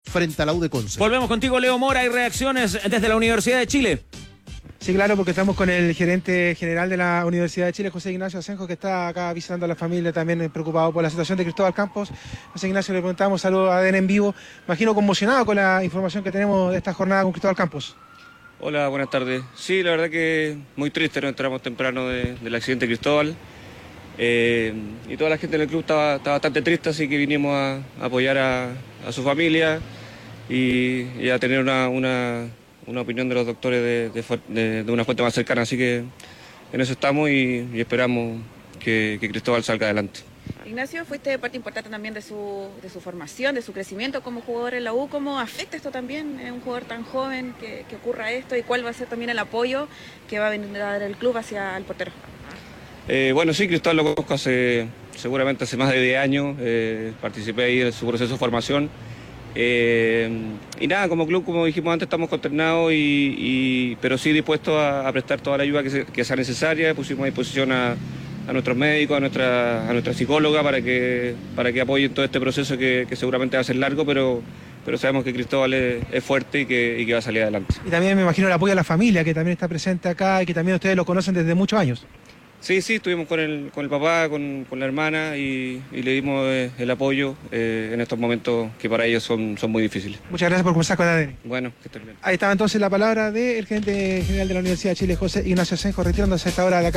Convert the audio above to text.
frente a la U de Conce. Volvemos contigo, Leo Mora. Hay reacciones desde la Universidad de Chile. Sí, claro, porque estamos con el gerente general de la Universidad de Chile, José Ignacio Asenjo, que está acá visitando a la familia, también preocupado por la situación de Cristóbal Campos. José Ignacio, le preguntamos, saludos a ADN en vivo. Imagino conmocionado con la información que tenemos de esta jornada con Cristóbal Campos. Hola, buenas tardes. Sí, la verdad que muy triste, nos enteramos temprano del accidente de Cristóbal. Y toda la gente en el club está bastante triste, así que vinimos a apoyar a su familia y a tener una opinión de los doctores de una fuente más cercana, así que en eso estamos y esperamos que Cristóbal salga adelante. Ignacio, fuiste parte importante también de su formación, de su crecimiento como jugador en la U. ¿Cómo afecta esto también en un jugador tan joven que ocurra esto y cuál va a ser también el apoyo que va a venir a dar el club hacia el portero? Bueno, sí, Cristóbal lo conozco seguramente hace más de 10 años, participé ahí en su proceso de formación. Y nada, como club, como dijimos antes, estamos consternados, pero sí dispuestos a prestar toda la ayuda que sea necesaria. Pusimos a disposición a nuestros médicos, a nuestra psicóloga para que apoyen todo este proceso que seguramente va a ser largo, pero sabemos que Cristóbal es fuerte y que va a salir adelante. Y también me imagino el apoyo a la familia, que también está presente acá y que también ustedes lo conocen desde muchos años. Sí, estuvimos con el papá, con la hermana y le dimos el apoyo en estos momentos que para ellos son muy difíciles. Muchas gracias por conversar con ADN. Bueno, que estén bien. Ahí estaba entonces la palabra del gerente general de la Universidad de Chile, José Ignacio Asenjo, retirándose a esta hora de la